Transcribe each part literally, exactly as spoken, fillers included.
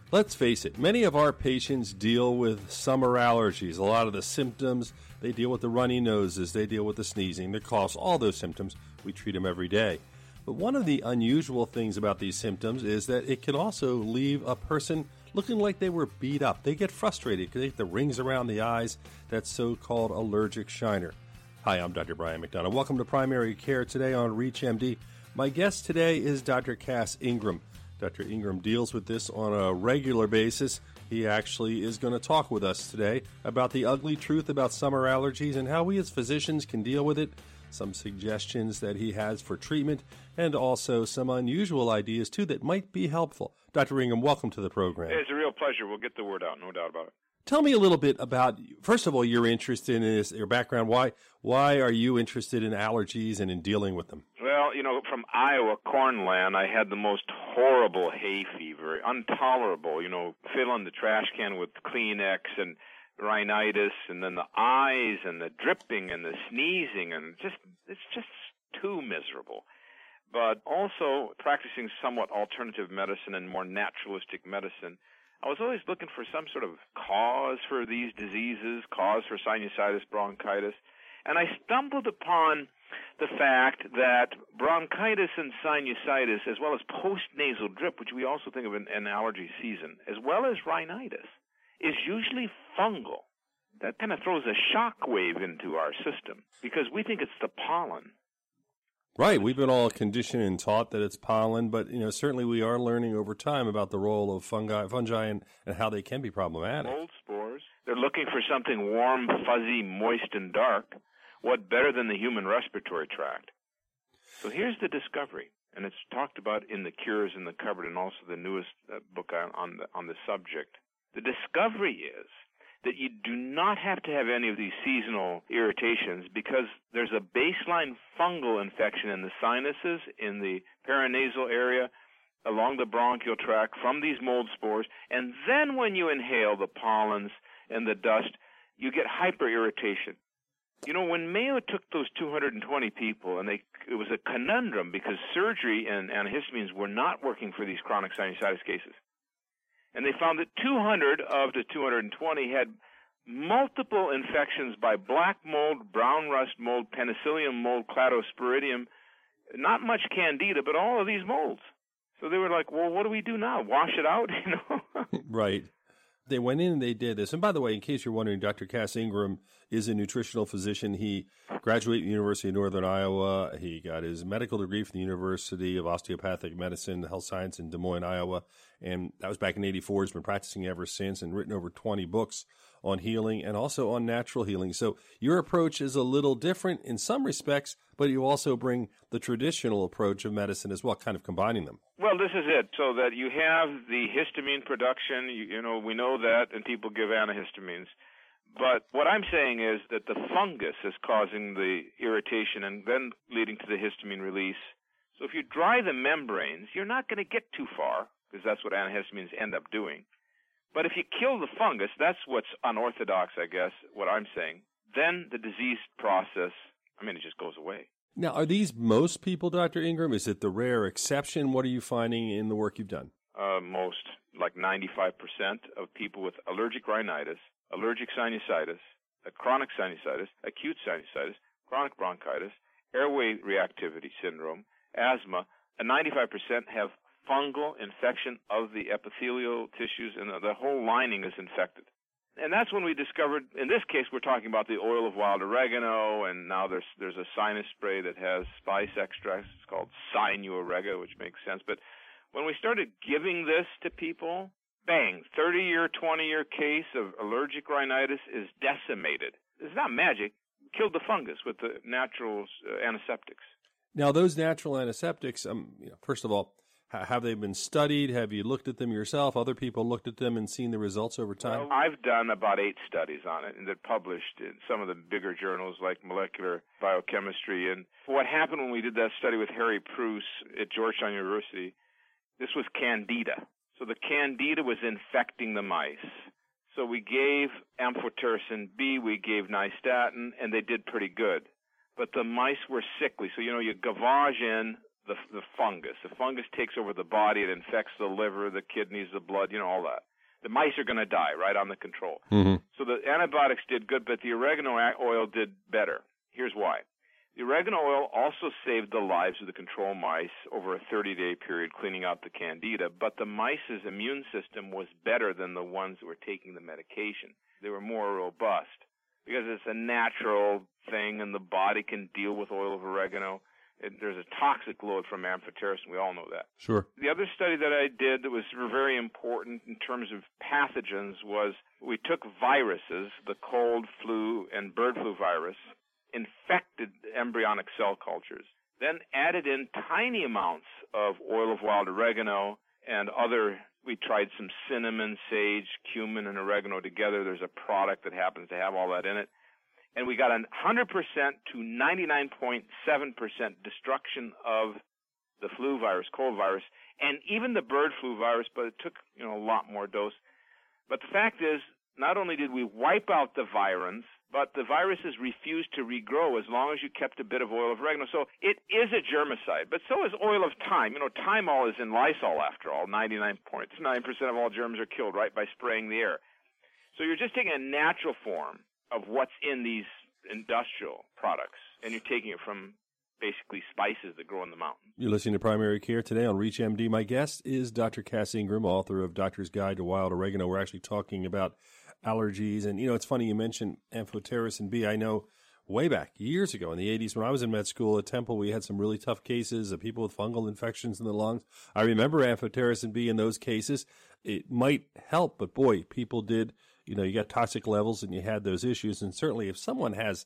Let's face it, many of our patients deal with summer allergies. A lot of the symptoms, they deal with the runny noses, they deal with the sneezing, the coughs, all those symptoms. We treat them every day. But one of the unusual things about these symptoms is that it can also leave a person looking like they were beat up. They get frustrated because they get the rings around the eyes, that so-called allergic shiner. Hi, I'm Doctor Brian McDonough. Welcome to Primary Care today on ReachMD. My guest today is Doctor Cass Ingram. Doctor Ingram deals with this on a regular basis. He actually is going to talk with us today about the ugly truth about summer allergies and how we as physicians can deal with it, some suggestions that he has for treatment, and also some unusual ideas, too, that might be helpful. Doctor Ingram, welcome to the program. It's a real pleasure. We'll get the word out, no doubt about it. Tell me a little bit about, first of all, your interest in this, your background. Why why are you interested in allergies and in dealing with them? Well, you know, from Iowa cornland, I had the most horrible hay fever, intolerable, you know, filling the trash can with Kleenex and rhinitis, and then the eyes and the dripping and the sneezing, and just it's just too miserable. But also practicing somewhat alternative medicine and more naturalistic medicine, I was always looking for some sort of cause for these diseases, cause for sinusitis, bronchitis, and I stumbled upon the fact that bronchitis and sinusitis, as well as postnasal drip, which we also think of in, in allergy season, as well as rhinitis, is usually fungal. That kind of throws a shock wave into our system because we think it's the pollen. Right. We've been all conditioned and taught that it's pollen, but you know certainly we are learning over time about the role of fungi, fungi and, and how they can be problematic. Mold spores. They're looking for something warm, fuzzy, moist, and dark. What better than the human respiratory tract? So here's the discovery, and it's talked about in The Cures in the Cupboard and also the newest uh, book on, on, the, on the subject. The discovery is that you do not have to have any of these seasonal irritations because there's a baseline fungal infection in the sinuses, in the paranasal area, along the bronchial tract from these mold spores, and then when you inhale the pollens and the dust, you get hyperirritation. You know, when Mayo took those two hundred twenty people, and they it was a conundrum because surgery and antihistamines were not working for these chronic sinusitis cases. And they found that two hundred of the two hundred twenty had multiple infections by black mold, brown rust mold, penicillium mold, cladosporidium, not much candida, but all of these molds. So they were like, well, what do we do now? Wash it out, you know? Right. They went in and they did this. And by the way, in case you're wondering, Doctor Cass Ingram is a nutritional physician. He graduated from the University of Northern Iowa. He got his medical degree from the University of Osteopathic Medicine, Health Science in Des Moines, Iowa. And that was back in eighty-four. He's been practicing ever since and written over twenty books on healing and also on natural healing. So your approach is a little different in some respects, but you also bring the traditional approach of medicine as well, kind of combining them. Well, this is it, so that you have the histamine production. You, you know, we know that, and people give antihistamines. But what I'm saying is that the fungus is causing the irritation and then leading to the histamine release. So if you dry the membranes, you're not going to get too far, because that's what antihistamines end up doing. But if you kill the fungus, that's what's unorthodox, I guess, what I'm saying. Then the disease process, I mean, it just goes away. Now, are these most people, Doctor Ingram? Is it the rare exception? What are you finding in the work you've done? Uh, most, like ninety-five percent of people with allergic rhinitis, allergic sinusitis, a chronic sinusitis, acute sinusitis, chronic bronchitis, airway reactivity syndrome, asthma, and ninety-five percent have fungal infection of the epithelial tissues, and the whole lining is infected. And that's when we discovered, in this case, we're talking about the oil of wild oregano, and now there's there's a sinus spray that has spice extracts. It's called Sinuorega, which makes sense. But when we started giving this to people, bang, thirty-year, twenty-year case of allergic rhinitis is decimated. It's not magic. Killed the fungus with the natural uh, antiseptics. Now, those natural antiseptics, um, you know, first of all, have they been studied? Have you looked at them yourself? Other people looked at them and seen the results over time? Well, I've done about eight studies on it, and they're published in some of the bigger journals like Molecular Biochemistry. And what happened when we did that study with Harry Preuss at Georgetown University, this was candida. So the candida was infecting the mice. So we gave amphotericin B, we gave nystatin, and they did pretty good. But the mice were sickly. So, you know, you gavage in the the fungus. The fungus takes over the body. It infects the liver, the kidneys, the blood, you know, all that. The mice are going to die right on the control. Mm-hmm. So the antibiotics did good, but the oregano oil did better. Here's why. The oregano oil also saved the lives of the control mice over a thirty-day period, cleaning out the candida, but the mice's immune system was better than the ones that were taking the medication. They were more robust because it's a natural thing, and the body can deal with oil of oregano. It, there's a toxic load from amphotericin. We all know that. Sure. The other study that I did that was very important in terms of pathogens was we took viruses, the cold, flu, and bird flu virus, infected embryonic cell cultures, then added in tiny amounts of oil of wild oregano and other, we tried some cinnamon, sage, cumin, and oregano together. There's a product that happens to have all that in it. And we got a one hundred percent to ninety-nine point seven percent destruction of the flu virus, cold virus, and even the bird flu virus, but it took, you know, a lot more dose. But the fact is, not only did we wipe out the virans, but the viruses refused to regrow as long as you kept a bit of oil of oregano. So it is a germicide, but so is oil of thyme. You know, thymol is in Lysol after all. ninety-nine point nine percent of all germs are killed right by spraying the air. So you're just taking a natural form of what's in these industrial products, and you're taking it from basically spices that grow in the mountains. You're listening to Primary Care today on ReachMD. My guest is Doctor Cass Ingram, author of Doctor's Guide to Wild Oregano. We're actually talking about allergies, and, you know, it's funny you mentioned amphotericin B. I know way back, years ago in the eighties, when I was in med school at Temple, we had some really tough cases of people with fungal infections in the lungs. I remember amphotericin B in those cases. It might help, but boy, people did, you know, you got toxic levels and you had those issues. And certainly if someone has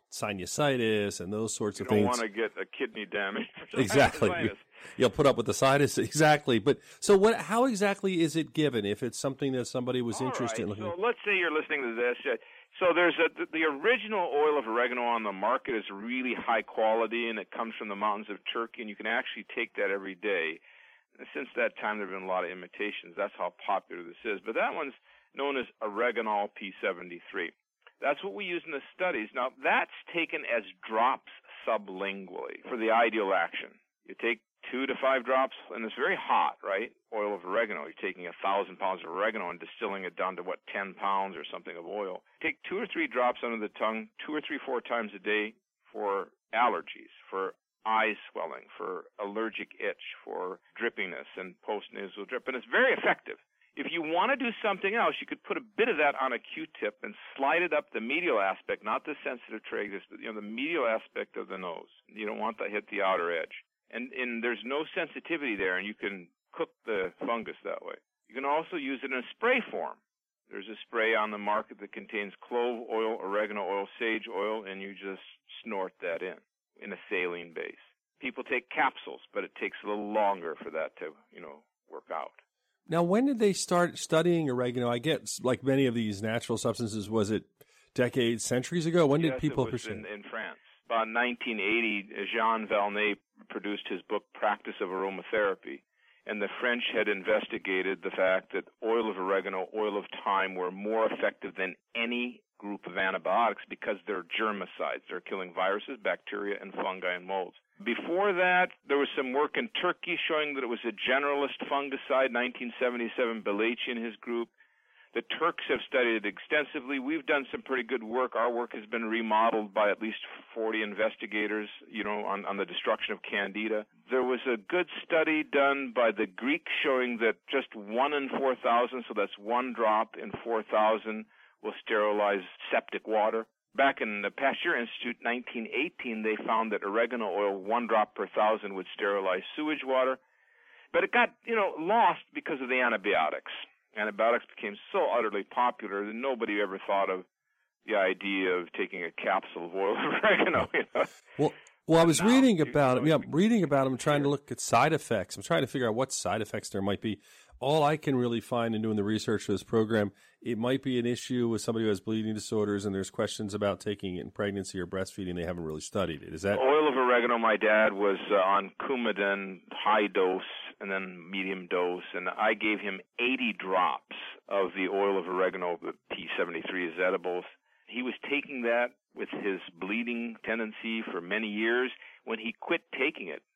sinusitis and those sorts you of things. You don't want to get a kidney damage. Exactly. You'll put up with the sinus. Exactly. But so what? How exactly is it given if it's something that somebody was All interested right. in looking so at? Let's say you're listening to this. So there's a, the original oil of oregano on the market is really high quality, and it comes from the mountains of Turkey, and you can actually take that every day. And since that time, there have been a lot of imitations. That's how popular this is. But that one's known as Oreganol P seventy-three. That's what we use in the studies. Now, that's taken as drops sublingually for the ideal action. You take two to five drops, and it's very hot, right? Oil of oregano. You're taking a thousand pounds of oregano and distilling it down to, what, ten pounds or something of oil. Take two or three drops under the tongue, two or three, four times a day for allergies, for eye swelling, for allergic itch, for drippiness and postnasal drip. And it's very effective. If you want to do something else, you could put a bit of that on a Q-tip and slide it up the medial aspect, not the sensitive tragus, but, you know, the medial aspect of the nose. You don't want that hit the outer edge. And, and there's no sensitivity there, and you can cook the fungus that way. You can also use it in a spray form. There's a spray on the market that contains clove oil, oregano oil, sage oil, and you just snort that in, in a saline base. People take capsules, but it takes a little longer for that to, you know, work out. Now, when did they start studying oregano? I guess, like many of these natural substances, was it decades, centuries ago? When did yes, people it was pursue in, in France? About nineteen eighty, Jean Valnet produced his book, Practice of Aromatherapy, and the French had investigated the fact that oil of oregano, oil of thyme were more effective than any group of antibiotics because they're germicides. They're killing viruses, bacteria, and fungi and molds. Before that, there was some work in Turkey showing that it was a generalist fungicide, nineteen seventy-seven, Balaci and his group. The Turks have studied it extensively. We've done some pretty good work. Our work has been remodeled by at least forty investigators, you know, on, on the destruction of Candida. There was a good study done by the Greeks showing that just one in four thousand, so that's one drop in four thousand, will sterilize septic water. Back in the Pasteur Institute, nineteen eighteen, they found that oregano oil, one drop per thousand, would sterilize sewage water. But it got, you know, lost because of the antibiotics. Antibiotics became so utterly popular that nobody ever thought of the idea of taking a capsule of oil of oregano. You know? Well, well, I was now, reading you about know, it. Yeah, reading about them, trying to look at side effects. I'm trying to figure out what side effects there might be. All I can really find in doing the research for this program, it might be an issue with somebody who has bleeding disorders, and there's questions about taking it in pregnancy or breastfeeding. They haven't really studied it. Is that oil of oregano? My dad was uh, on Coumadin, high dose, and then medium dose, and I gave him eighty drops of the oil of oregano, the P seventy-three is edibles. He was taking that with his bleeding tendency for many years. When he quit taking it,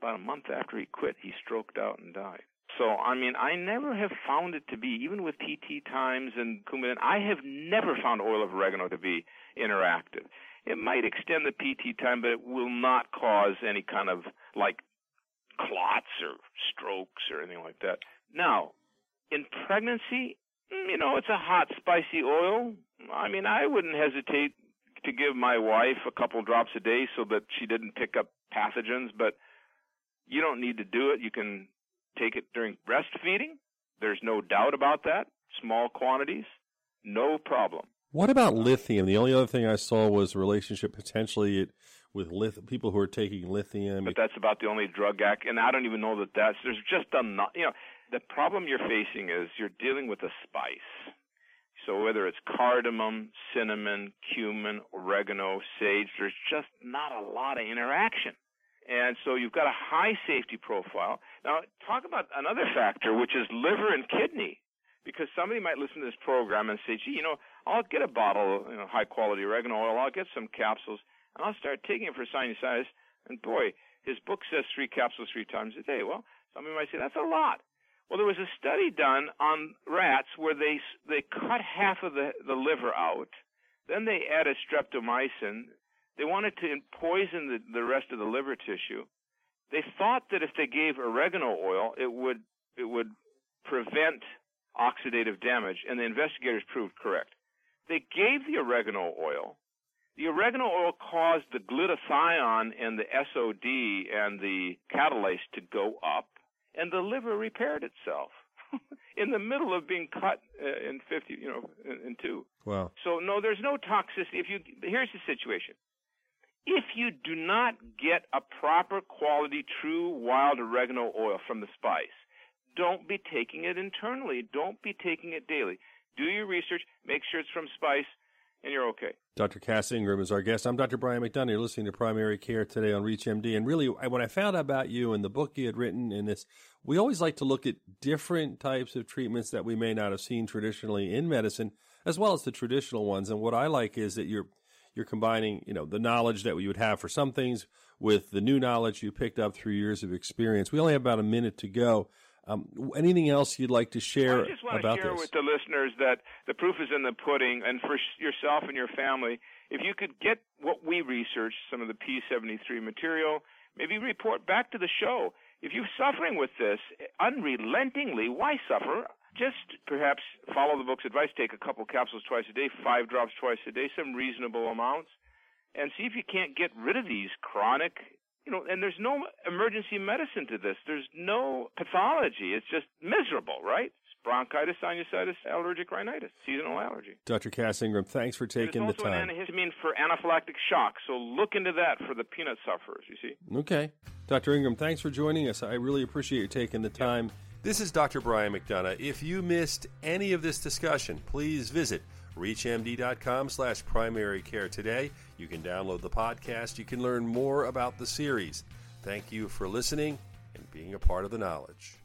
about a month after he quit, he stroked out and died. So, I mean, I never have found it to be, even with P T Times and Coumadin, I have never found oil of oregano to be interactive. It might extend the P T time, but it will not cause any kind of, like, clots or strokes or anything like that. Now, in pregnancy, you know, it's a hot, spicy oil. I mean, I wouldn't hesitate to give my wife a couple drops a day so that she didn't pick up pathogens, but you don't need to do it. You can take it during breastfeeding. There's no doubt about that. Small quantities, no problem. What about lithium? The only other thing I saw was a relationship potentially it, with lith- people who are taking lithium. But that's about the only drug act, and I don't even know that that's, there's just a, you know, the problem you're facing is you're dealing with a spice. So whether it's cardamom, cinnamon, cumin, oregano, sage, there's just not a lot of interaction. And so you've got a high safety profile. Now, talk about another factor, which is liver and kidney, because somebody might listen to this program and say, gee, you know, I'll get a bottle of you know, high-quality oregano oil, I'll get some capsules, and I'll start taking it for sinusitis, and boy, his book says three capsules three times a day. Well, somebody might say, that's a lot. Well, there was a study done on rats where they they cut half of the, the liver out, then they added streptomycin. They wanted to poison the, the rest of the liver tissue. They thought that if they gave oregano oil, it would it would prevent oxidative damage, and the investigators proved correct. They gave the oregano oil. The oregano oil caused the glutathione and the S O D and the catalase to go up, and the liver repaired itself in the middle of being cut uh, in fifty, you know, in, in two. Wow. So no, there's no toxicity. If you here's the situation. If you do not get a proper quality, true wild oregano oil from the spice, don't be taking it internally. Don't be taking it daily. Do your research. Make sure it's from spice, and you're okay. Doctor Cass Ingram is our guest. I'm Doctor Brian McDonough. You're listening to Primary Care today on ReachMD. And really, when I found out about you and the book you had written in this, we always like to look at different types of treatments that we may not have seen traditionally in medicine, as well as the traditional ones. And what I like is that you're You're combining, you know, the knowledge that we would have for some things with the new knowledge you picked up through years of experience. We only have about a minute to go. Um, anything else you'd like to share about this? I just want to share with the listeners that the proof is in the pudding, and for yourself and your family, if you could get what we researched, some of the P seventy-three material, maybe report back to the show. If you're suffering with this unrelentingly, why suffer? Just perhaps follow the book's advice, take a couple capsules twice a day, five drops twice a day, some reasonable amounts, and see if you can't get rid of these chronic, you know, and there's no emergency medicine to this. There's no pathology. It's just miserable, right? It's bronchitis, sinusitis, allergic rhinitis, seasonal allergy. Doctor Cass Ingram, thanks for taking the time. There's also an antihistamine for anaphylactic shock, so look into that for the peanut sufferers, you see. Okay. Doctor Ingram, thanks for joining us. I really appreciate you taking the time. Yep. This is Doctor Brian McDonough. If you missed any of this discussion, please visit reachmd.com slash primary care today. You can download the podcast. You can learn more about the series. Thank you for listening and being a part of the knowledge.